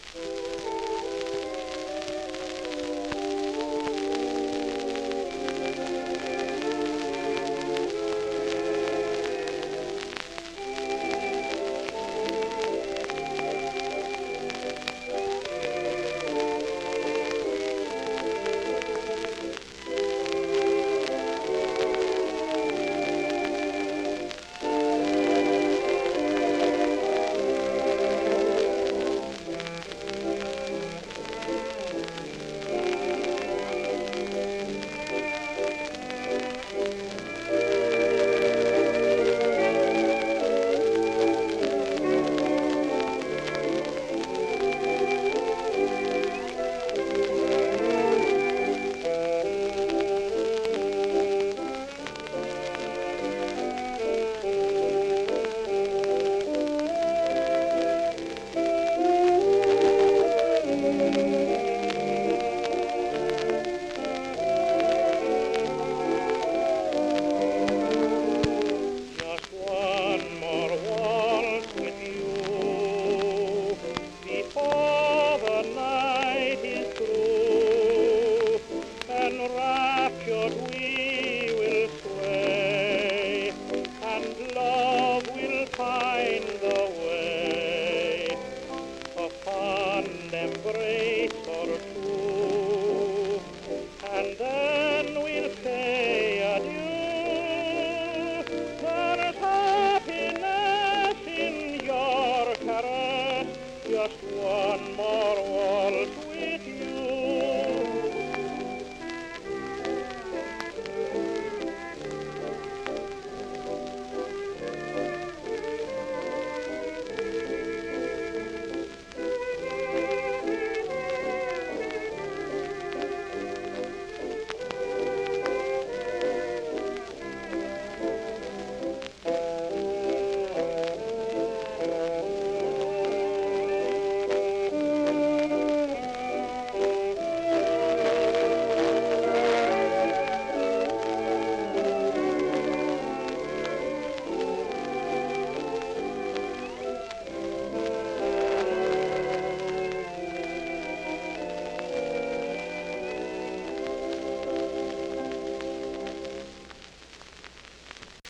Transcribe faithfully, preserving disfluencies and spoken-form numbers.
Enraptured we will sway, and love will find the way. A fond embrace or two, and then we'll say adieu. There's happiness in your caress, just one more waltz with you.